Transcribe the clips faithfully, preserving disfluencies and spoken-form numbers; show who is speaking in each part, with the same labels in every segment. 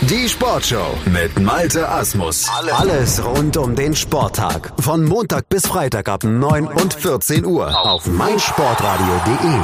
Speaker 1: Die Sportshow mit Malte Asmus. Alles rund um den Sporttag. Von Montag bis Freitag ab neun und vierzehn Uhr auf meinsportradio punkt de.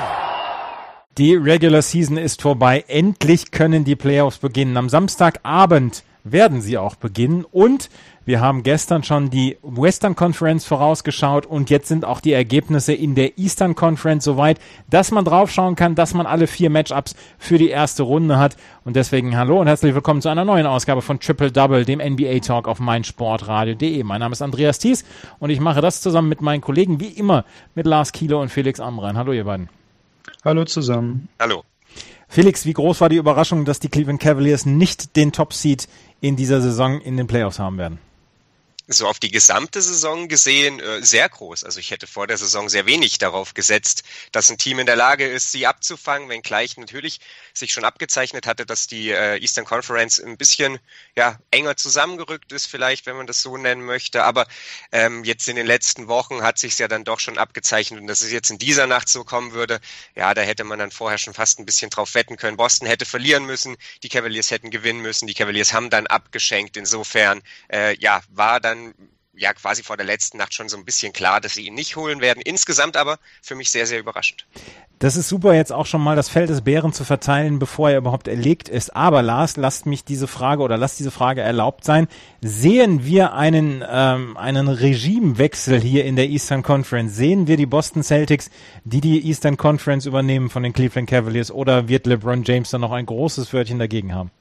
Speaker 2: Die Regular Season ist vorbei. Endlich können die Playoffs beginnen. Am Samstagabend werden sie auch beginnen. Und wir haben gestern schon die Western Conference vorausgeschaut und jetzt sind auch die Ergebnisse in der Eastern Conference soweit, dass man draufschauen kann, dass man alle vier Matchups für die erste Runde hat. Und deswegen hallo und herzlich willkommen zu einer neuen Ausgabe von Triple Double, dem N B A Talk auf meinsportradio punkt de. Mein Name ist Andreas Thies und ich mache das zusammen mit meinen Kollegen, wie immer, mit Lars Kieler und Felix Amrein. Hallo ihr beiden.
Speaker 3: Hallo zusammen.
Speaker 4: Hallo.
Speaker 2: Felix, wie groß war die Überraschung, dass die Cleveland Cavaliers nicht den Top-Seed in dieser Saison in den Playoffs haben werden?
Speaker 4: So auf die gesamte Saison gesehen äh, sehr groß. Also ich hätte vor der Saison sehr wenig darauf gesetzt, dass ein Team in der Lage ist, sie abzufangen, wenngleich natürlich sich schon abgezeichnet hatte, dass die äh, Eastern Conference ein bisschen ja enger zusammengerückt ist, vielleicht, wenn man das so nennen möchte. Aber ähm, jetzt in den letzten Wochen hat sich ja dann doch schon abgezeichnet und dass es jetzt in dieser Nacht so kommen würde, ja, da hätte man dann vorher schon fast ein bisschen drauf wetten können. Boston hätte verlieren müssen, die Cavaliers hätten gewinnen müssen, die Cavaliers haben dann abgeschenkt. Insofern, äh, ja, war dann ja quasi vor der letzten Nacht schon so ein bisschen klar, dass sie ihn nicht holen werden. Insgesamt aber für mich sehr, sehr überraschend.
Speaker 2: Das ist super, jetzt auch schon mal das Fell des Bären zu verteilen, bevor er überhaupt erlegt ist. Aber Lars, lasst mich diese Frage oder lasst diese Frage erlaubt sein. Sehen wir einen, ähm, einen Regimewechsel hier in der Eastern Conference? Sehen wir die Boston Celtics, die die Eastern Conference übernehmen von den Cleveland Cavaliers, oder wird LeBron James dann noch ein großes Wörtchen dagegen haben?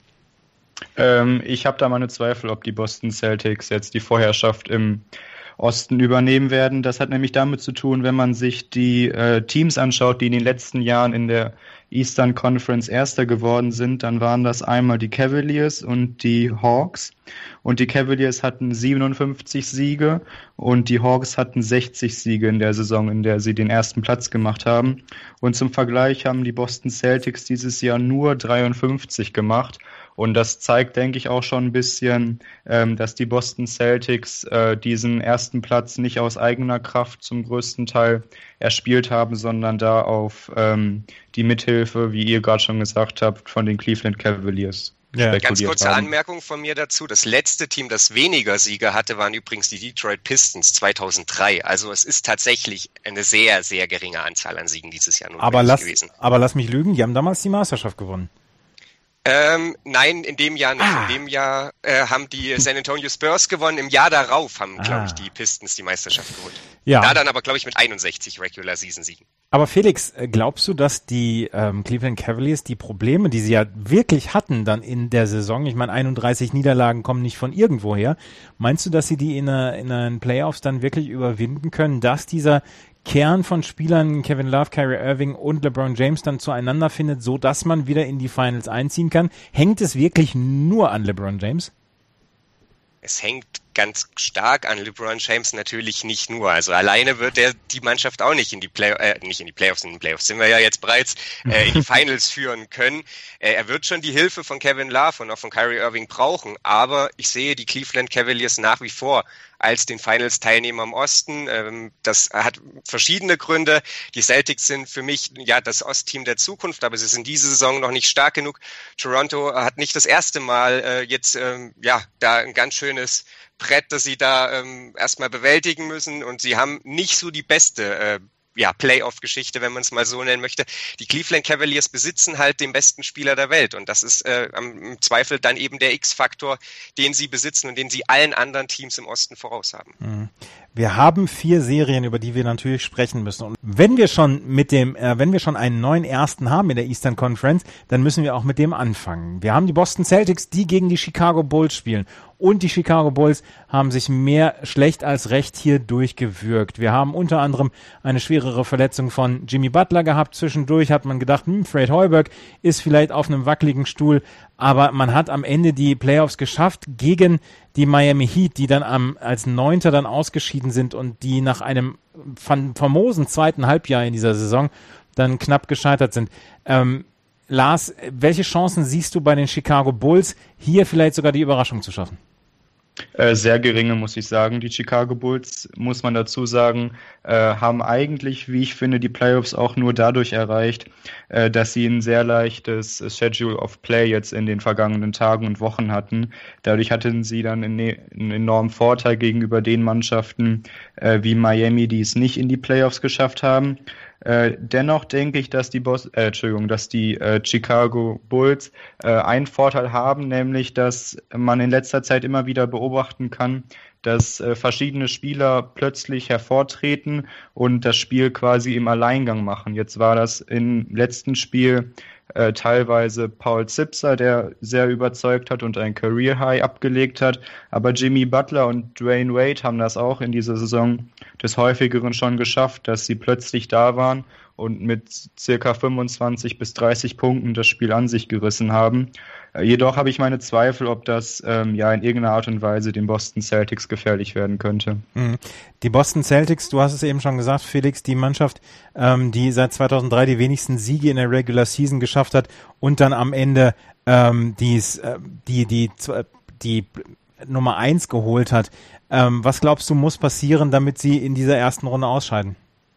Speaker 3: Ähm, ich habe da meine Zweifel, ob die Boston Celtics jetzt die Vorherrschaft im Osten übernehmen werden. Das hat nämlich damit zu tun, wenn man sich die äh, Teams anschaut, die in den letzten Jahren in der Eastern Conference Erster geworden sind, dann waren das einmal die Cavaliers und die Hawks. Und die Cavaliers hatten siebenundfünfzig Siege und die Hawks hatten sechzig Siege in der Saison, in der sie den ersten Platz gemacht haben. Und zum Vergleich haben die Boston Celtics dieses Jahr nur dreiundfünfzig gemacht. Und das zeigt, denke ich, auch schon ein bisschen, ähm, dass die Boston Celtics äh, diesen ersten Platz nicht aus eigener Kraft zum größten Teil erspielt haben, sondern da auf ähm, die Mithilfe, wie ihr gerade schon gesagt habt, von den Cleveland Cavaliers.
Speaker 4: Ja. Ganz kurze haben. Anmerkung von mir dazu. Das letzte Team, das weniger Siege hatte, waren übrigens die Detroit Pistons zweitausenddrei. Also es ist tatsächlich eine sehr, sehr geringe Anzahl an Siegen dieses Jahr
Speaker 2: aber lass, gewesen. Aber lass mich lügen, die haben damals die Meisterschaft gewonnen.
Speaker 4: Ähm, nein, in dem Jahr nicht. Ah. In dem Jahr äh, haben die San Antonio Spurs gewonnen. Im Jahr darauf haben, ah. glaube ich, die Pistons die Meisterschaft geholt. Ja. Da dann aber, glaube ich, mit einundsechzig Regular Season Siegen.
Speaker 2: Aber Felix, glaubst du, dass die ähm, Cleveland Cavaliers die Probleme, die sie ja wirklich hatten dann in der Saison, ich meine einunddreißig Niederlagen kommen nicht von irgendwoher, meinst du, dass sie die in, einer, in den Playoffs dann wirklich überwinden können, dass dieser Kern von Spielern, Kevin Love, Kyrie Irving und LeBron James, dann zueinander findet, so dass man wieder in die Finals einziehen kann? Hängt es wirklich nur an LeBron James?
Speaker 4: Es hängt ganz stark an LeBron James natürlich nicht nur. Also alleine wird er die Mannschaft auch nicht in die Play äh, nicht in die Playoffs, in den Playoffs sind wir ja jetzt bereits, äh, in die Finals führen können. Äh, er wird schon die Hilfe von Kevin Love und auch von Kyrie Irving brauchen, aber ich sehe die Cleveland Cavaliers nach wie vor als den Finals-Teilnehmer im Osten. Ähm, das hat verschiedene Gründe. Die Celtics sind für mich ja das Ostteam der Zukunft, aber sie sind diese Saison noch nicht stark genug. Toronto hat nicht das erste Mal äh, jetzt ähm, ja da ein ganz schönes Brett, das sie da ähm, erstmal bewältigen müssen, und sie haben nicht so die beste äh, ja, Playoff-Geschichte, wenn man es mal so nennen möchte. Die Cleveland Cavaliers besitzen halt den besten Spieler der Welt, und das ist äh, im Zweifel dann eben der X-Faktor, den sie besitzen und den sie allen anderen Teams im Osten voraus haben.
Speaker 2: Mhm. Wir haben vier Serien, über die wir natürlich sprechen müssen. Und wenn wir schon mit dem, äh, wenn wir schon einen neuen Ersten haben in der Eastern Conference, dann müssen wir auch mit dem anfangen. Wir haben die Boston Celtics, die gegen die Chicago Bulls spielen. Und die Chicago Bulls haben sich mehr schlecht als recht hier durchgewürgt. Wir haben unter anderem eine schwerere Verletzung von Jimmy Butler gehabt. Zwischendurch hat man gedacht, hm, Fred Hoiberg ist vielleicht auf einem wackeligen Stuhl. Aber man hat am Ende die Playoffs geschafft gegen die Miami Heat, die dann am, als Neunter dann ausgeschieden sind und die nach einem famosen zweiten Halbjahr in dieser Saison dann knapp gescheitert sind. Ähm, Lars, welche Chancen siehst du bei den Chicago Bulls, hier vielleicht sogar die Überraschung zu schaffen?
Speaker 3: Äh, sehr geringe, muss ich sagen. Die Chicago Bulls, muss man dazu sagen, äh, haben eigentlich, wie ich finde, die Playoffs auch nur dadurch erreicht, äh, dass sie ein sehr leichtes Schedule of Play jetzt in den vergangenen Tagen und Wochen hatten. Dadurch hatten sie dann einen, einen enormen Vorteil gegenüber den Mannschaften äh, wie Miami, die es nicht in die Playoffs geschafft haben. Äh, dennoch denke ich, dass die Bos- äh, Entschuldigung, dass die äh, Chicago Bulls äh, einen Vorteil haben, nämlich, dass man in letzter Zeit immer wieder beobachten kann, dass äh, verschiedene Spieler plötzlich hervortreten und das Spiel quasi im Alleingang machen. Jetzt war das im letzten Spiel äh, teilweise Paul Zipser, der sehr überzeugt hat und ein Career High abgelegt hat, aber Jimmy Butler und Dwayne Wade haben das auch in dieser Saison des Häufigeren schon geschafft, dass sie plötzlich da waren und mit circa fünfundzwanzig bis dreißig Punkten das Spiel an sich gerissen haben. Äh, jedoch habe ich meine Zweifel, ob das ähm, ja in irgendeiner Art und Weise den Boston Celtics gefährlich werden könnte.
Speaker 2: Die Boston Celtics, du hast es eben schon gesagt, Felix, die Mannschaft, ähm, die seit zweitausenddrei die wenigsten Siege in der Regular Season geschafft hat und dann am Ende ähm, dies, äh, die, die, die, die Nummer eins geholt hat. Ähm, was glaubst du, muss passieren, damit sie in dieser ersten Runde ausscheiden?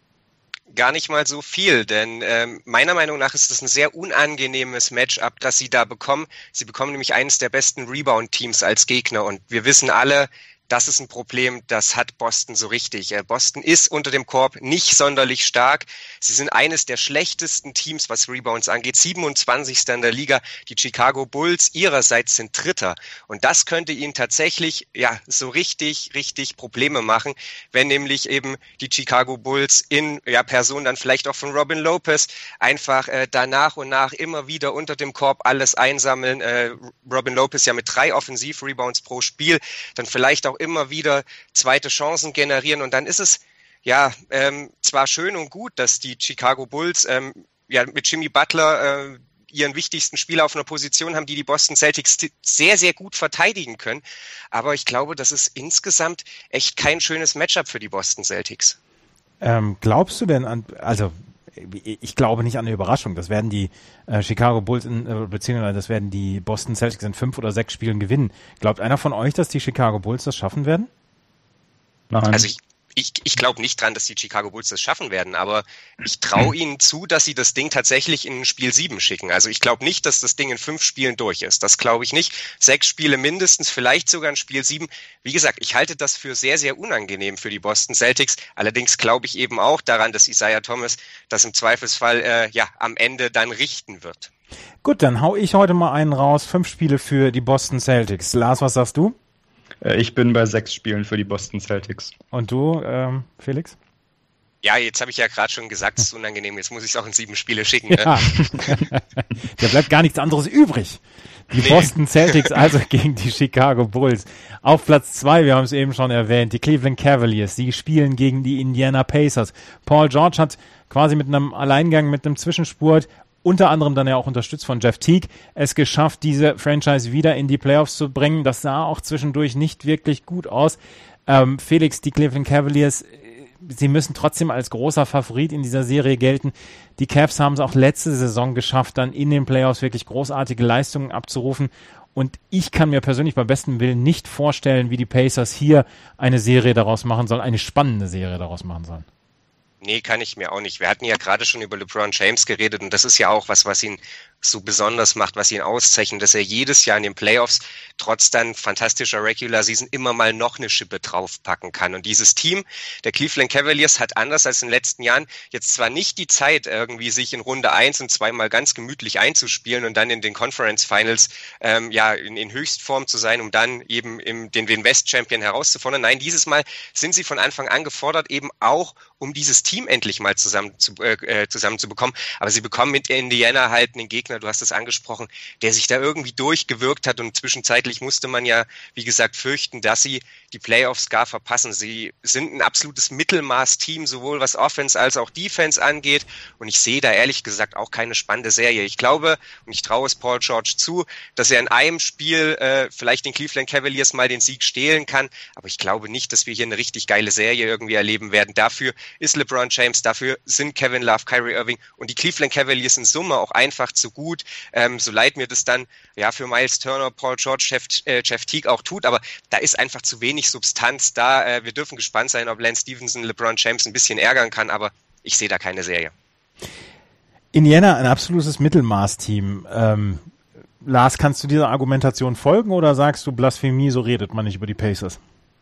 Speaker 4: Gar nicht mal so viel, denn ähm, meiner Meinung nach ist es ein sehr unangenehmes Matchup, das sie da bekommen. Sie bekommen nämlich eines der besten Rebound-Teams als Gegner und wir wissen alle, das ist ein Problem, das hat Boston so richtig. Boston ist unter dem Korb nicht sonderlich stark. Sie sind eines der schlechtesten Teams, was Rebounds angeht. siebenundzwanzigster in der Liga. Die Chicago Bulls ihrerseits sind Dritter. Und das könnte ihnen tatsächlich ja so richtig, richtig Probleme machen, wenn nämlich eben die Chicago Bulls in ja Person dann vielleicht auch von Robin Lopez einfach äh, da nach und nach immer wieder unter dem Korb alles einsammeln. Äh, Robin Lopez ja mit drei Offensiv-Rebounds pro Spiel. Dann vielleicht auch immer wieder zweite Chancen generieren und dann ist es ja ähm, zwar schön und gut, dass die Chicago Bulls ähm, ja mit Jimmy Butler äh, ihren wichtigsten Spieler auf einer Position haben, die die Boston Celtics sehr, sehr gut verteidigen können, aber ich glaube, das ist insgesamt echt kein schönes Matchup für die Boston Celtics.
Speaker 2: Ähm, glaubst du denn an, also ich glaube nicht an eine Überraschung. Das werden die äh, Chicago Bulls, in, äh, beziehungsweise das werden die Boston Celtics in fünf oder sechs Spielen gewinnen. Glaubt einer von euch, dass die Chicago Bulls das schaffen werden?
Speaker 3: Nein.
Speaker 4: Also ich Ich, ich glaube nicht dran, dass die Chicago Bulls das schaffen werden, aber ich traue ihnen zu, dass sie das Ding tatsächlich in Spiel sieben schicken. Also ich glaube nicht, dass das Ding in fünf Spielen durch ist. Das glaube ich nicht. Sechs Spiele mindestens, vielleicht sogar in Spiel sieben. Wie gesagt, ich halte das für sehr, sehr unangenehm für die Boston Celtics. Allerdings glaube ich eben auch daran, dass Isaiah Thomas das im Zweifelsfall äh, ja am Ende dann richten wird.
Speaker 2: Gut, dann hau ich heute mal einen raus. Fünf Spiele für die Boston Celtics. Lars, was sagst du?
Speaker 3: Ich bin bei sechs Spielen für die Boston Celtics.
Speaker 2: Und du, ähm, Felix?
Speaker 4: Ja, jetzt habe ich ja gerade schon gesagt, es ist unangenehm. Jetzt muss ich es auch in sieben Spiele schicken. Ne?
Speaker 2: Ja. Da bleibt gar nichts anderes übrig. Die nee. Boston Celtics also gegen die Chicago Bulls. Auf Platz zwei, wir haben es eben schon erwähnt, die Cleveland Cavaliers. Die spielen gegen die Indiana Pacers. Paul George hat quasi mit einem Alleingang, mit einem Zwischenspurt, unter anderem dann ja auch unterstützt von Jeff Teague, es geschafft, diese Franchise wieder in die Playoffs zu bringen. Das sah auch zwischendurch nicht wirklich gut aus. Ähm, Felix, die Cleveland Cavaliers, sie müssen trotzdem als großer Favorit in dieser Serie gelten. Die Cavs haben es auch letzte Saison geschafft, dann in den Playoffs wirklich großartige Leistungen abzurufen. Und ich kann mir persönlich beim besten Willen nicht vorstellen, wie die Pacers hier eine Serie daraus machen sollen, eine spannende Serie daraus machen sollen.
Speaker 4: Nee, kann ich mir auch nicht. Wir hatten ja gerade schon über LeBron James geredet und das ist ja auch was, was ihn so besonders macht, was ihn auszeichnet, dass er jedes Jahr in den Playoffs trotz dann fantastischer Regular Season immer mal noch eine Schippe draufpacken kann. Und dieses Team der Cleveland Cavaliers hat anders als in den letzten Jahren jetzt zwar nicht die Zeit, irgendwie sich in Runde eins und zwei mal ganz gemütlich einzuspielen und dann in den Conference Finals ähm, ja in, in Höchstform zu sein, um dann eben im, den, den West Champion herauszufordern. Nein, dieses Mal sind sie von Anfang an gefordert, eben auch um dieses Team endlich mal zusammen zu, äh, zusammen zu bekommen. Aber sie bekommen mit Indiana halt einen Gegner, du hast es angesprochen, der sich da irgendwie durchgewirkt hat und zwischenzeitlich musste man ja, wie gesagt, fürchten, dass sie die Playoffs gar verpassen. Sie sind ein absolutes Mittelmaß-Team, sowohl was Offense als auch Defense angeht und ich sehe da ehrlich gesagt auch keine spannende Serie. Ich glaube und ich traue es Paul George zu, dass er in einem Spiel äh, vielleicht den Cleveland Cavaliers mal den Sieg stehlen kann, aber ich glaube nicht, dass wir hier eine richtig geile Serie irgendwie erleben werden. Dafür ist LeBron James, dafür sind Kevin Love, Kyrie Irving und die Cleveland Cavaliers in Summe auch einfach zu gut, ähm, so leid mir das dann ja für Miles Turner, Paul George, Jeff, äh, Jeff Teague auch tut, aber da ist einfach zu wenig Substanz da. Äh, wir dürfen gespannt sein, ob Lance Stephenson LeBron James ein bisschen ärgern kann, aber ich sehe da keine Serie.
Speaker 2: Indiana, ein absolutes Mittelmaß-Team. Ähm, Lars, kannst du dieser Argumentation folgen oder sagst du Blasphemie, so redet man nicht über die Pacers?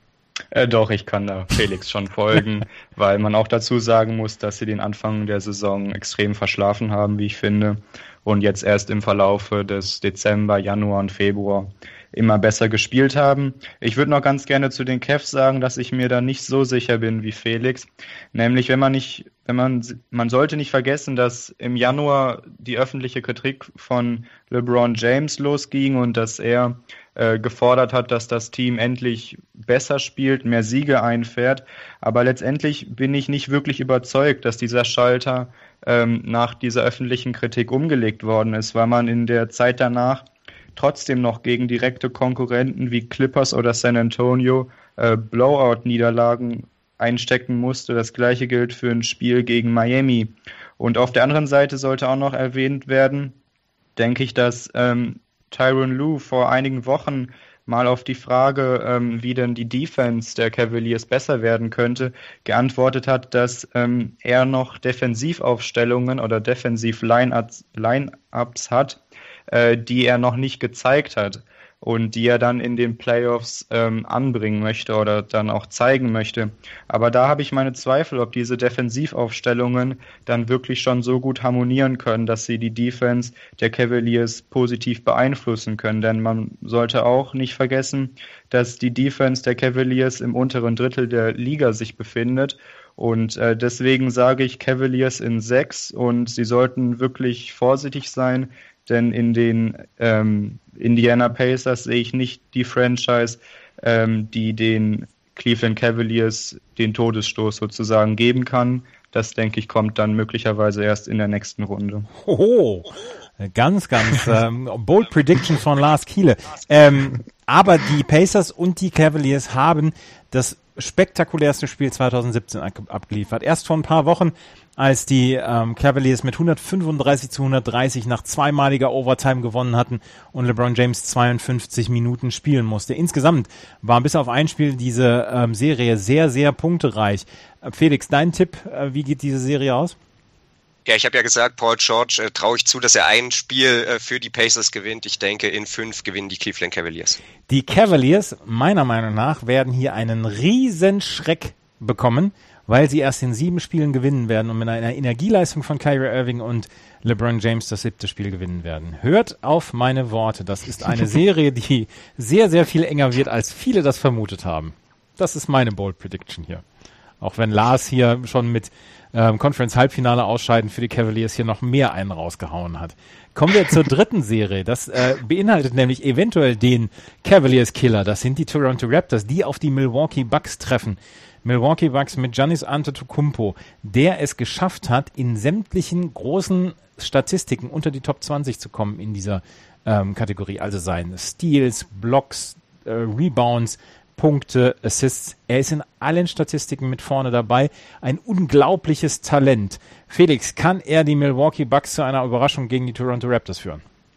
Speaker 3: Äh, doch, ich kann da Felix schon folgen, weil man auch dazu sagen muss, dass sie den Anfang der Saison extrem verschlafen haben, wie ich finde, und jetzt erst im Verlaufe des Dezember, Januar und Februar immer besser gespielt haben. Ich würde noch ganz gerne zu den Cavs sagen, dass ich mir da nicht so sicher bin wie Felix. Nämlich, wenn man nicht, wenn man, man sollte nicht vergessen, dass im Januar die öffentliche Kritik von LeBron James losging und dass er äh, gefordert hat, dass das Team endlich besser spielt, mehr Siege einfährt. Aber letztendlich bin ich nicht wirklich überzeugt, dass dieser Schalter ähm, nach dieser öffentlichen Kritik umgelegt worden ist, weil man in der Zeit danach trotzdem noch gegen direkte Konkurrenten wie Clippers oder San Antonio äh, Blowout-Niederlagen einstecken musste. Das gleiche gilt für ein Spiel gegen Miami. Und auf der anderen Seite sollte auch noch erwähnt werden, denke ich, dass ähm, Tyronn Lue vor einigen Wochen mal auf die Frage, ähm, wie denn die Defense der Cavaliers besser werden könnte, geantwortet hat, dass ähm, er noch Defensivaufstellungen oder Defensiv-Line-Ups Line-Ups hat, äh, die er noch nicht gezeigt hat und die er dann in den Playoffs ähm, anbringen möchte oder dann auch zeigen möchte. Aber da habe ich meine Zweifel, ob diese Defensivaufstellungen dann wirklich schon so gut harmonieren können, dass sie die Defense der Cavaliers positiv beeinflussen können. Denn man sollte auch nicht vergessen, dass die Defense der Cavaliers im unteren Drittel der Liga sich befindet. Und äh, deswegen sage ich Cavaliers in sechs und sie sollten wirklich vorsichtig sein, denn in den ähm, Indiana Pacers sehe ich nicht die Franchise, ähm, die den Cleveland Cavaliers den Todesstoß sozusagen geben kann. Das, denke ich, kommt dann möglicherweise erst in der nächsten Runde.
Speaker 2: Oh, ganz, ganz ähm, bold Prediction von Lars Kiele. Ähm, aber die Pacers und die Cavaliers haben das spektakulärste Spiel zwanzig siebzehn abgeliefert. Erst vor ein paar Wochen, als die ähm, Cavaliers mit hundertfünfunddreißig zu hundertdreißig nach zweimaliger Overtime gewonnen hatten und LeBron James zweiundfünfzig Minuten spielen musste. Insgesamt war bis auf ein Spiel diese ähm, Serie sehr, sehr punktereich. Äh, Felix, dein Tipp, äh, wie geht diese Serie aus?
Speaker 4: Ja, ich habe ja gesagt, Paul George äh, traue ich zu, dass er ein Spiel äh, für die Pacers gewinnt. Ich denke, in fünf gewinnen die Cleveland Cavaliers. Die Cavaliers,
Speaker 2: meiner Meinung nach, werden hier einen riesen Schreck bekommen, weil sie erst in sieben Spielen gewinnen werden und mit einer Energieleistung von Kyrie Irving und LeBron James das siebte Spiel gewinnen werden. Hört auf meine Worte. Das ist eine Serie, die sehr, sehr viel enger wird, als viele das vermutet haben. Das ist meine Bold Prediction hier. Auch wenn Lars hier schon mit ähm, Conference-Halbfinale ausscheiden für die Cavaliers hier noch mehr einen rausgehauen hat. Kommen wir zur dritten Serie. Das äh, beinhaltet nämlich eventuell den Cavaliers-Killer. Das sind die Toronto Raptors, die auf die Milwaukee Bucks treffen. Milwaukee Bucks mit Giannis Antetokounmpo, der es geschafft hat, in sämtlichen großen Statistiken unter die Top zwanzig zu kommen in dieser ähm, Kategorie. Also seien Steals, Blocks, äh, Rebounds, Punkte, Assists. Er ist in allen Statistiken mit vorne dabei. Ein unglaubliches Talent. Felix, kann er die Milwaukee Bucks zu einer Überraschung gegen die Toronto Raptors führen?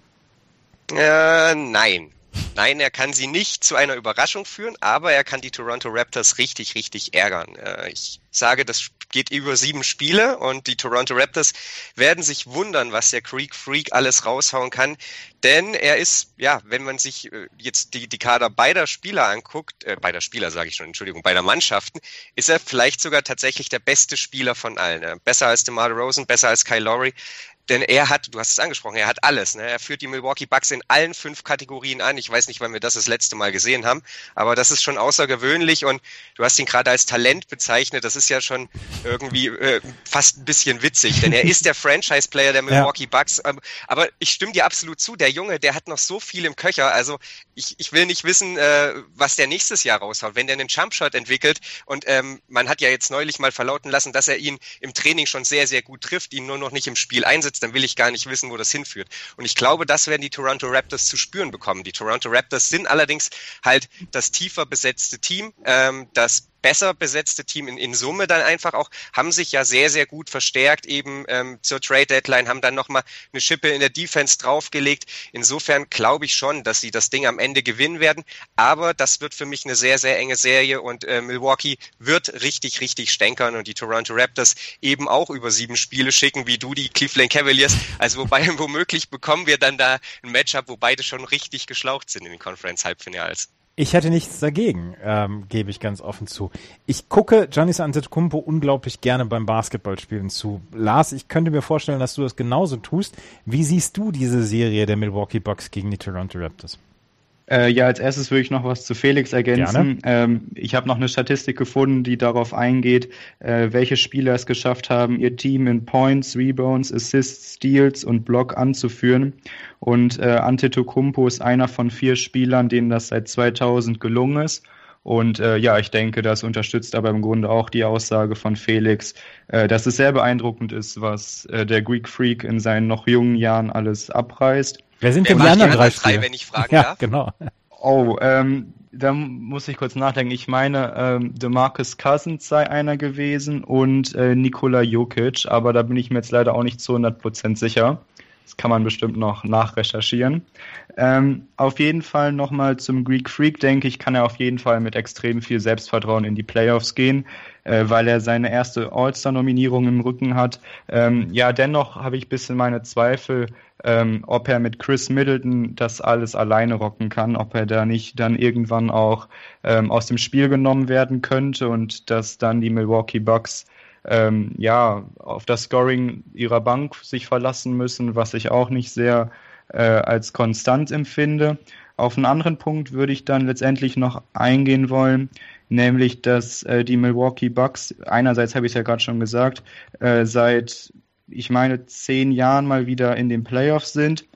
Speaker 4: Äh, nein. Nein, er kann sie nicht zu einer Überraschung führen, aber er kann die Toronto Raptors richtig, richtig ärgern. Äh, ich sage, das geht über sieben Spiele und die Toronto Raptors werden sich wundern, was der Greek Freak alles raushauen kann, denn er ist, ja, wenn man sich äh, jetzt die, die Kader beider Spieler anguckt, äh, beider Spieler sage ich schon, Entschuldigung, beider Mannschaften, ist er vielleicht sogar tatsächlich der beste Spieler von allen. Äh, besser als DeMar DeRozan, besser als Kyle Lowry. Denn er hat, du hast es angesprochen, er hat alles. Ne? Er führt die Milwaukee Bucks in allen fünf Kategorien an. Ich weiß nicht, wann wir das das letzte Mal gesehen haben, aber das ist schon außergewöhnlich und du hast ihn gerade als Talent bezeichnet. Das ist ja schon irgendwie äh, fast ein bisschen witzig, denn er ist der Franchise-Player der Milwaukee ja. Bucks. Ähm, aber ich stimme dir absolut zu, der Junge, der hat noch so viel im Köcher. Also ich, ich will nicht wissen, äh, was der nächstes Jahr raushaut. Wenn der einen Jumpshot entwickelt und ähm, man hat ja jetzt neulich mal verlauten lassen, dass er ihn im Training schon sehr, sehr gut trifft, ihn nur noch nicht im Spiel einsetzt, dann will ich gar nicht wissen, wo das hinführt. Und ich glaube, das werden die Toronto Raptors zu spüren bekommen. Die Toronto Raptors sind allerdings halt das tiefer besetzte Team, ähm, das besser besetzte Team in, in Summe dann einfach auch, haben sich ja sehr, sehr gut verstärkt eben ähm, zur Trade-Deadline, haben dann nochmal eine Schippe in der Defense draufgelegt. Insofern glaube ich schon, dass sie das Ding am Ende gewinnen werden, aber das wird für mich eine sehr, sehr enge Serie und äh, Milwaukee wird richtig, richtig stänkern und die Toronto Raptors eben auch über sieben Spiele schicken, wie du die Cleveland Cavaliers. Also wobei womöglich bekommen wir dann da ein Matchup, wo beide schon richtig geschlaucht sind in den Conference-Halbfinals.
Speaker 2: Ich hätte nichts dagegen, ähm, gebe ich ganz offen zu. Ich gucke Giannis Antetokounmpo unglaublich gerne beim Basketballspielen zu. Lars, ich könnte mir vorstellen, dass du das genauso tust. Wie siehst du diese Serie der Milwaukee Bucks gegen die Toronto Raptors?
Speaker 3: Äh, ja, als erstes würde ich noch was zu Felix ergänzen. Ähm, ich habe noch eine Statistik gefunden, die darauf eingeht, äh, welche Spieler es geschafft haben, ihr Team in Points, Rebounds, Assists, Steals und Block anzuführen. Und äh, Antetokounmpo ist einer von vier Spielern, denen das seit zweitausend gelungen ist. Und äh, ja, ich denke, das unterstützt aber im Grunde auch die Aussage von Felix, äh, dass es sehr beeindruckend ist, was äh, der Greek Freak in seinen noch jungen Jahren alles abreißt.
Speaker 2: Wer sind
Speaker 4: Wer
Speaker 2: denn die anderen drei,
Speaker 4: drei, wenn ich fragen
Speaker 2: ja,
Speaker 4: darf?
Speaker 2: Genau.
Speaker 3: Oh, ähm, da muss ich kurz nachdenken. Ich meine, ähm, DeMarcus Cousins sei einer gewesen und äh, Nikola Jokic, aber da bin ich mir jetzt leider auch nicht zu hundert Prozent sicher. Das kann man bestimmt noch nachrecherchieren. Ähm, auf jeden Fall nochmal zum Greek Freak, denke ich, kann er auf jeden Fall mit extrem viel Selbstvertrauen in die Playoffs gehen, äh, weil er seine erste All-Star-Nominierung im Rücken hat. Ähm, ja, dennoch habe ich ein bisschen meine Zweifel, ähm, ob er mit Chris Middleton das alles alleine rocken kann, ob er da nicht dann irgendwann auch ähm, aus dem Spiel genommen werden könnte und dass dann die Milwaukee Bucks Ähm, ja, auf das Scoring ihrer Bank sich verlassen müssen, was ich auch nicht sehr äh, als konstant empfinde. Auf einen anderen Punkt würde ich dann letztendlich noch eingehen wollen, nämlich, dass äh, die Milwaukee Bucks, einerseits habe ich es ja gerade schon gesagt, äh, seit, ich meine, zehn Jahren mal wieder in den Playoffs sind.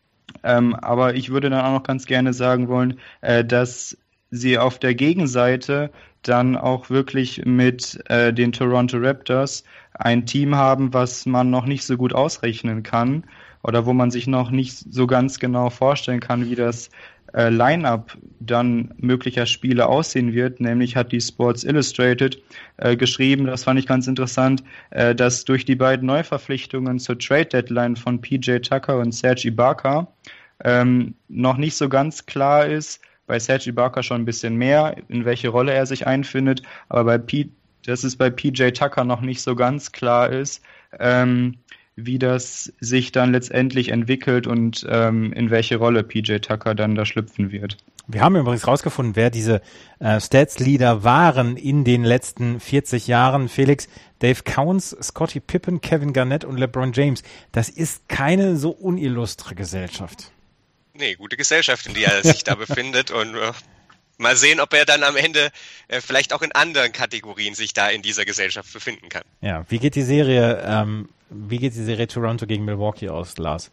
Speaker 3: Ähm, aber ich würde dann auch noch ganz gerne sagen wollen, äh, dass sie auf der Gegenseite dann auch wirklich mit äh, den Toronto Raptors ein Team haben, was man noch nicht so gut ausrechnen kann oder wo man sich noch nicht so ganz genau vorstellen kann, wie das äh, Line-Up dann möglicher Spiele aussehen wird. Nämlich hat die Sports Illustrated äh, geschrieben, das fand ich ganz interessant, äh, dass durch die beiden Neuverpflichtungen zur Trade-Deadline von P J Tucker und Serge Ibaka ähm, noch nicht so ganz klar ist, bei Serge Ibaka schon ein bisschen mehr, in welche Rolle er sich einfindet, aber bei P, dass es bei P J Tucker noch nicht so ganz klar ist, ähm, wie das sich dann letztendlich entwickelt und ähm, in welche Rolle P J Tucker dann da schlüpfen wird.
Speaker 2: Wir haben übrigens rausgefunden, wer diese äh, Stats-Leader waren in den letzten vierzig Jahren. Felix, Dave Counts, Scottie Pippen, Kevin Garnett und LeBron James. Das ist keine so unillustre Gesellschaft.
Speaker 4: Nee, gute Gesellschaft, in der er sich da befindet und äh, mal sehen, ob er dann am Ende äh, vielleicht auch in anderen Kategorien sich da in dieser Gesellschaft befinden kann.
Speaker 2: Ja, wie geht die Serie, ähm, wie geht die Serie Toronto gegen Milwaukee aus, Lars?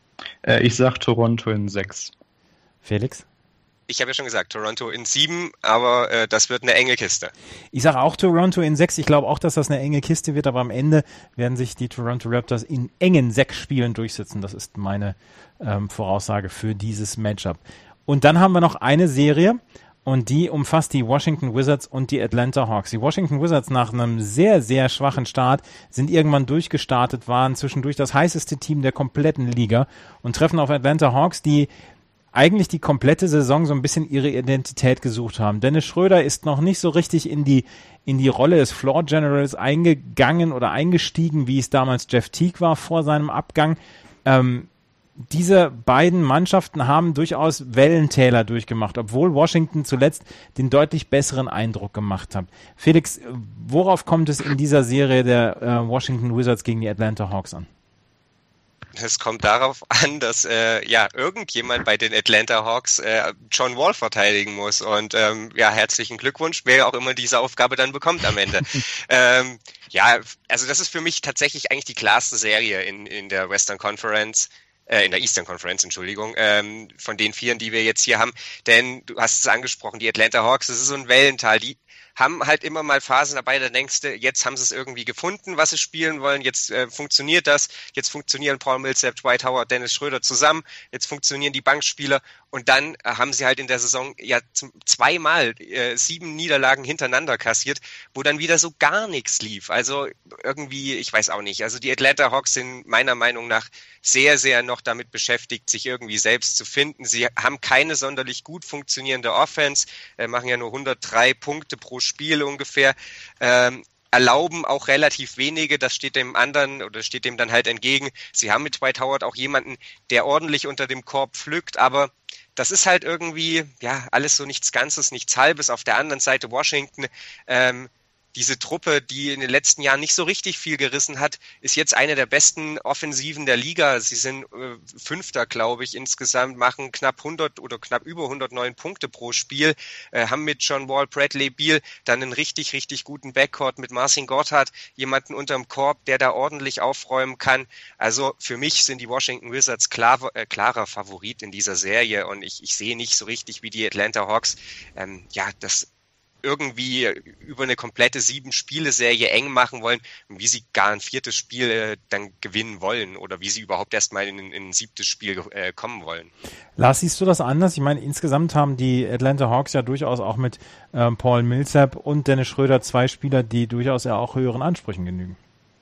Speaker 3: Äh, ich sag Toronto in sechs.
Speaker 2: Felix?
Speaker 4: Ich habe ja schon gesagt, Toronto in sieben, aber äh, das wird eine enge Kiste.
Speaker 2: Ich sage auch Toronto in sechs. Ich glaube auch, dass das eine enge Kiste wird, aber am Ende werden sich die Toronto Raptors in engen sechs Spielen durchsetzen. Das ist meine ähm, Voraussage für dieses Matchup. Und dann haben wir noch eine Serie und die umfasst die Washington Wizards und die Atlanta Hawks. Die Washington Wizards nach einem sehr, sehr schwachen Start sind irgendwann durchgestartet, waren zwischendurch das heißeste Team der kompletten Liga und treffen auf Atlanta Hawks, die eigentlich die komplette Saison so ein bisschen ihre Identität gesucht haben. Dennis Schröder ist noch nicht so richtig in die in die Rolle des Floor Generals eingegangen oder eingestiegen, wie es damals Jeff Teague war vor seinem Abgang. Ähm, diese beiden Mannschaften haben durchaus Wellentäler durchgemacht, obwohl Washington zuletzt den deutlich besseren Eindruck gemacht hat. Felix, worauf kommt es in dieser Serie der äh, Washington Wizards gegen die Atlanta Hawks an?
Speaker 4: Es kommt darauf an, dass äh, ja irgendjemand bei den Atlanta Hawks äh, John Wall verteidigen muss. Und ähm, ja, herzlichen Glückwunsch, wer auch immer diese Aufgabe dann bekommt am Ende. ähm, ja, also das ist für mich tatsächlich eigentlich die klarste Serie in, in der Western Conference, äh, in der Eastern Conference, Entschuldigung, ähm, von den vieren, die wir jetzt hier haben. Denn du hast es angesprochen, die Atlanta Hawks, das ist so ein Wellental, die haben halt immer mal Phasen dabei, da denkst du, jetzt haben sie es irgendwie gefunden, was sie spielen wollen, jetzt äh, funktioniert das, jetzt funktionieren Paul Millsap, Dwight Howard, Dennis Schröder zusammen, jetzt funktionieren die Bankspieler und dann äh, haben sie halt in der Saison ja zum, zweimal äh, sieben Niederlagen hintereinander kassiert, wo dann wieder so gar nichts lief. Also irgendwie, ich weiß auch nicht, also die Atlanta Hawks sind meiner Meinung nach sehr, sehr noch damit beschäftigt, sich irgendwie selbst zu finden. Sie haben keine sonderlich gut funktionierende Offense, äh, machen ja nur hundertdrei Punkte pro Spiel ungefähr, ähm, erlauben auch relativ wenige, das steht dem anderen oder steht dem dann halt entgegen. Sie haben mit Dwight Howard auch jemanden, der ordentlich unter dem Korb pflückt, aber das ist halt irgendwie, ja, alles so nichts Ganzes, nichts Halbes. Auf der anderen Seite Washington, ähm, diese Truppe, die in den letzten Jahren nicht so richtig viel gerissen hat, ist jetzt eine der besten Offensiven der Liga. Sie sind äh, Fünfter, glaube ich, insgesamt, machen knapp hundert oder knapp über hundertneun Punkte pro Spiel, äh, haben mit John Wall, Bradley Beal dann einen richtig, richtig guten Backcourt mit Marcin Gortat, jemanden unterm Korb, der da ordentlich aufräumen kann. Also für mich sind die Washington Wizards klar, äh, klarer Favorit in dieser Serie und ich, ich sehe nicht so richtig, wie die Atlanta Hawks, ähm, ja, das irgendwie über eine komplette Sieben-Spiele-Serie eng machen wollen und wie sie gar ein viertes Spiel äh, dann gewinnen wollen oder wie sie überhaupt erstmal in, in ein siebtes Spiel äh, kommen wollen.
Speaker 2: Lars, siehst du das anders? Ich meine, insgesamt haben die Atlanta Hawks ja durchaus auch mit ähm, Paul Millsap und Dennis Schröder zwei Spieler, die durchaus ja auch höheren Ansprüchen genügen.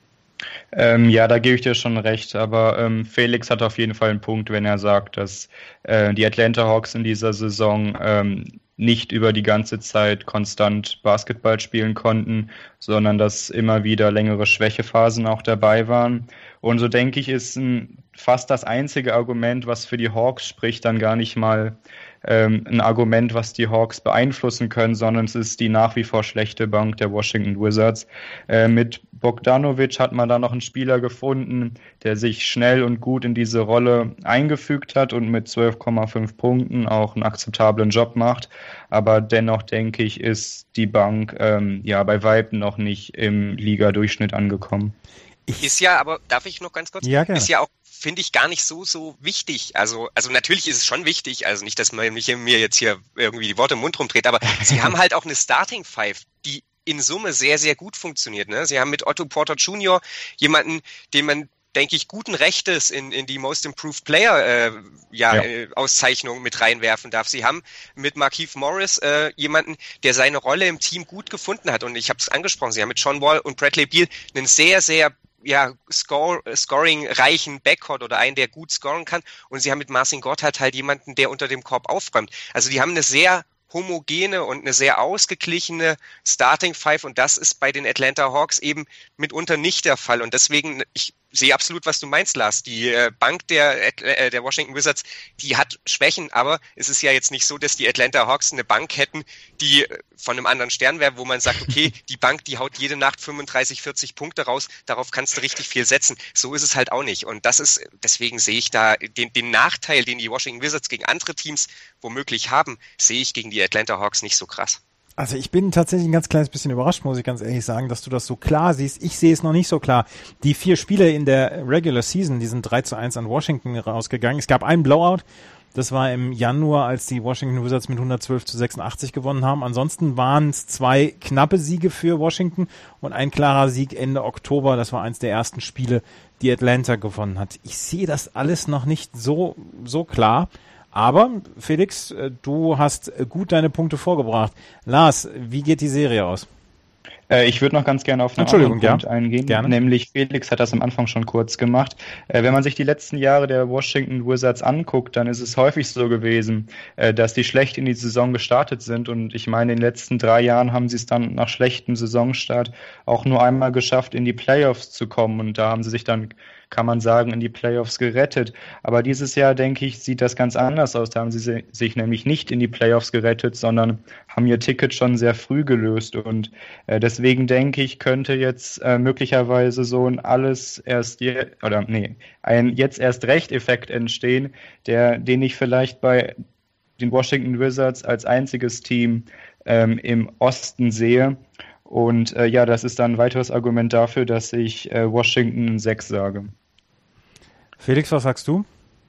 Speaker 3: Ähm, ja, da gebe ich dir schon recht, aber ähm, Felix hat auf jeden Fall einen Punkt, wenn er sagt, dass äh, die Atlanta Hawks in dieser Saison ähm, nicht über die ganze Zeit konstant Basketball spielen konnten, sondern dass immer wieder längere Schwächephasen auch dabei waren. Und so denke ich, ist ein, fast das einzige Argument, was für die Hawks spricht, dann gar nicht mal ähm, ein Argument, was die Hawks beeinflussen können, sondern es ist die nach wie vor schlechte Bank der Washington Wizards. Äh, mit Bogdanovic hat man da noch einen Spieler gefunden, der sich schnell und gut in diese Rolle eingefügt hat und mit zwölf Komma fünf Punkten auch einen akzeptablen Job macht. Aber dennoch denke ich, ist die Bank ähm, ja bei Weitem noch nicht im Liga-Durchschnitt angekommen.
Speaker 4: Ist ja, aber darf ich noch ganz kurz?
Speaker 2: Ja, gerne.
Speaker 4: Ist ja auch, finde ich, gar nicht so, so wichtig. Also, also natürlich ist es schon wichtig, also nicht, dass man mich, mir jetzt hier irgendwie die Worte im Mund rumdreht, aber sie haben halt auch eine Starting Five, die in Summe sehr, sehr gut funktioniert. Ne? Sie haben mit Otto Porter Junior jemanden, den man, denke ich, guten Rechtes in, in die Most Improved Player äh, ja, ja. Äh, Auszeichnung mit reinwerfen darf. Sie haben mit Markieff Morris äh, jemanden, der seine Rolle im Team gut gefunden hat. Und ich habe es angesprochen, sie haben mit John Wall und Bradley Beal einen sehr, sehr ja, score, scoring-reichen Backcourt oder einen, der gut scoren kann. Und sie haben mit Marcin Gortat halt jemanden, der unter dem Korb aufräumt. Also die haben eine sehr homogene und eine sehr ausgeglichene Starting Five und das ist bei den Atlanta Hawks eben mitunter nicht der Fall und deswegen, ich sehe absolut, was du meinst, Lars. Die äh, Bank der, äh, der Washington Wizards, die hat Schwächen, aber es ist ja jetzt nicht so, dass die Atlanta Hawks eine Bank hätten, die von einem anderen Stern wäre, wo man sagt, okay, die Bank, die haut jede Nacht fünfunddreißig, vierzig Punkte raus, darauf kannst du richtig viel setzen. So ist es halt auch nicht und das ist, deswegen sehe ich da den, den Nachteil, den die Washington Wizards gegen andere Teams womöglich haben, sehe ich gegen die Atlanta Hawks nicht so krass.
Speaker 2: Also ich bin tatsächlich ein ganz kleines bisschen überrascht, muss ich ganz ehrlich sagen, dass du das so klar siehst. Ich sehe es noch nicht so klar. Die vier Spiele in der Regular Season, die sind drei zu eins an Washington rausgegangen. Es gab einen Blowout, das war im Januar, als die Washington Wizards mit hundertzwölf zu sechsundachtzig gewonnen haben. Ansonsten waren es zwei knappe Siege für Washington und ein klarer Sieg Ende Oktober. Das war eins der ersten Spiele, die Atlanta gewonnen hat. Ich sehe das alles noch nicht so, so klar. Aber, Felix, du hast gut deine Punkte vorgebracht. Lars, wie geht die Serie aus?
Speaker 3: Äh, ich würde noch ganz gerne auf einen
Speaker 2: Entschuldigung,
Speaker 3: anderen Punkt
Speaker 2: ja.
Speaker 3: eingehen,
Speaker 2: Gerne.
Speaker 3: Nämlich Felix hat das am Anfang schon kurz gemacht. Äh, wenn man sich die letzten Jahre der Washington Wizards anguckt, dann ist es häufig so gewesen, äh, dass die schlecht in die Saison gestartet sind und ich meine, in den letzten drei Jahren haben sie es dann nach schlechtem Saisonstart auch nur einmal geschafft, in die Playoffs zu kommen und da haben sie sich dann, kann man sagen, in die Playoffs gerettet. Aber dieses Jahr, denke ich, sieht das ganz anders aus. Da haben sie sich nämlich nicht in die Playoffs gerettet, sondern haben ihr Ticket schon sehr früh gelöst. Und äh, deswegen denke ich, könnte jetzt äh, möglicherweise so ein alles erst je, oder nee, ein jetzt erst Recht-Effekt entstehen, der, den ich vielleicht bei den Washington Wizards als einziges Team ähm, im Osten sehe. Und äh, ja, das ist dann ein weiteres Argument dafür, dass ich äh, Washington sechs sage.
Speaker 2: Felix, was sagst du?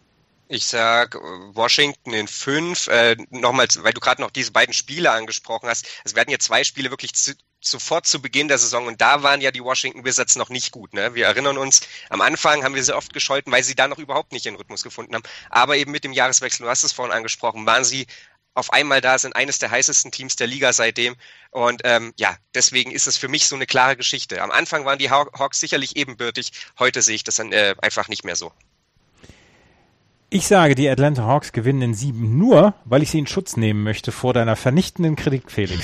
Speaker 4: Ich sag Washington in fünf. Äh, nochmals, weil du gerade noch diese beiden Spiele angesprochen hast. Also wir hatten ja zwei Spiele wirklich zu, sofort zu Beginn der Saison und da waren ja die Washington Wizards noch nicht gut. Ne? Wir erinnern uns, am Anfang haben wir sie oft gescholten, weil sie da noch überhaupt nicht ihren Rhythmus gefunden haben. Aber eben mit dem Jahreswechsel, du hast es vorhin angesprochen, waren sie auf einmal da, sind eines der heißesten Teams der Liga seitdem. Und ähm, ja, deswegen ist es für mich so eine klare Geschichte. Am Anfang waren die Hawks sicherlich ebenbürtig. Heute sehe ich das dann äh, einfach nicht mehr so.
Speaker 2: Ich sage, die Atlanta Hawks gewinnen in sieben, nur weil ich sie in Schutz nehmen möchte vor deiner vernichtenden Kritik, Felix.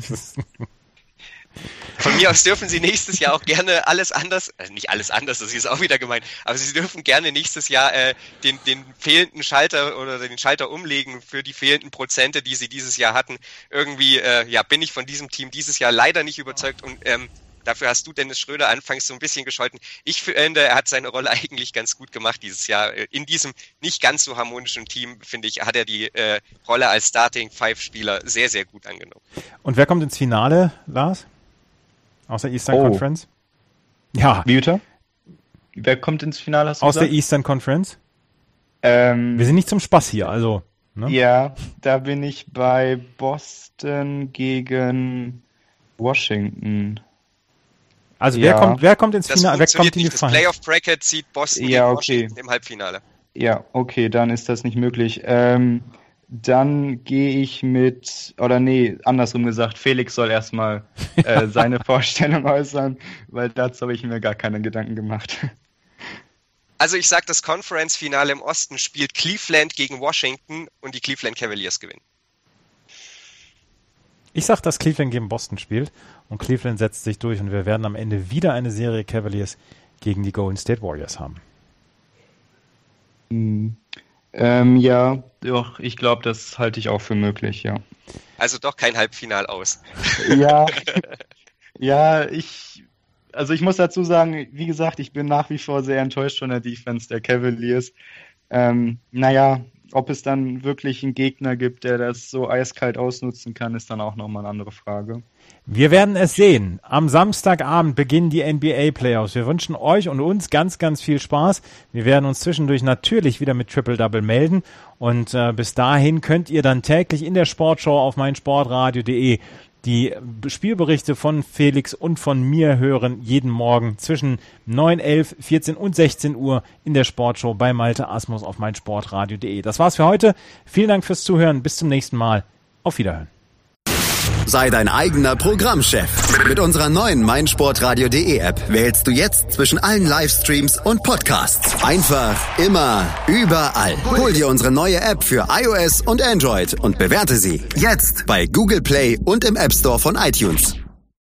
Speaker 4: Von mir aus dürfen sie nächstes Jahr auch gerne alles anders, also nicht alles anders, das ist auch wieder gemein, aber sie dürfen gerne nächstes Jahr äh, den, den fehlenden Schalter oder den Schalter umlegen für die fehlenden Prozente, die sie dieses Jahr hatten. Irgendwie äh, ja, bin ich von diesem Team dieses Jahr leider nicht überzeugt und ähm, dafür hast du Dennis Schröder anfangs so ein bisschen gescholten. Ich finde, er hat seine Rolle eigentlich ganz gut gemacht dieses Jahr. In diesem nicht ganz so harmonischen Team, finde ich, hat er die äh, Rolle als Starting-Five-Spieler sehr, sehr gut angenommen.
Speaker 2: Und wer kommt ins Finale, Lars? Aus der Eastern
Speaker 3: oh.
Speaker 2: Conference? Ja.
Speaker 3: Wie bitte? Wer kommt ins Finale? Hast du
Speaker 2: Aus
Speaker 3: gesagt?
Speaker 2: der Eastern Conference?
Speaker 3: Ähm,
Speaker 2: Wir sind nicht zum Spaß hier, also. Ne?
Speaker 3: Ja, da bin ich bei Boston gegen Washington.
Speaker 2: Also
Speaker 3: ja.
Speaker 2: wer kommt, wer kommt ins
Speaker 4: das
Speaker 2: Finale? Wer kommt in die
Speaker 4: Das
Speaker 2: Finals?
Speaker 4: Playoff Bracket zieht Boston
Speaker 3: ja,
Speaker 4: gegen
Speaker 3: okay.
Speaker 4: Washington im Halbfinale.
Speaker 3: Ja, okay, dann ist das nicht möglich. Ähm, dann gehe ich mit, oder nee, andersrum gesagt, Felix soll erstmal äh, seine Vorstellung äußern, weil dazu habe ich mir gar keine Gedanken gemacht.
Speaker 4: Also ich sage, das Conference-Finale im Osten spielt Cleveland gegen Washington und die Cleveland Cavaliers gewinnen.
Speaker 2: Ich sag, dass Cleveland gegen Boston spielt und Cleveland setzt sich durch und wir werden am Ende wieder eine Serie Cavaliers gegen die Golden State Warriors haben.
Speaker 3: Hm. Ähm, ja, doch, ich glaube, das halte ich auch für möglich, ja.
Speaker 4: Also doch kein Halbfinal aus.
Speaker 3: Ja, ja, ich, also ich muss dazu sagen, wie gesagt, ich bin nach wie vor sehr enttäuscht von der Defense der Cavaliers. Ähm, naja, ob es dann wirklich einen Gegner gibt, der das so eiskalt ausnutzen kann, ist dann auch nochmal eine andere Frage.
Speaker 2: Wir werden es sehen. Am Samstagabend beginnen die N B A-Playoffs. Wir wünschen euch und uns ganz, ganz viel Spaß. Wir werden uns zwischendurch natürlich wieder mit Triple Double melden. Und äh, bis dahin könnt ihr dann täglich in der Sportshow auf meinsportradio punkt de die Spielberichte von Felix und von mir hören jeden Morgen zwischen neun, elf, vierzehn und sechzehn Uhr in der Sportshow bei Malte Asmus auf meinsportradio punkt de. Das war's für heute. Vielen Dank fürs Zuhören. Bis zum nächsten Mal. Auf Wiederhören.
Speaker 1: Sei dein eigener Programmchef. Mit unserer neuen meinsportradio punkt de App wählst du jetzt zwischen allen Livestreams und Podcasts. Einfach, immer, überall. Hol dir unsere neue App für iOS und Android und bewerte sie jetzt bei Google Play und im App Store von iTunes.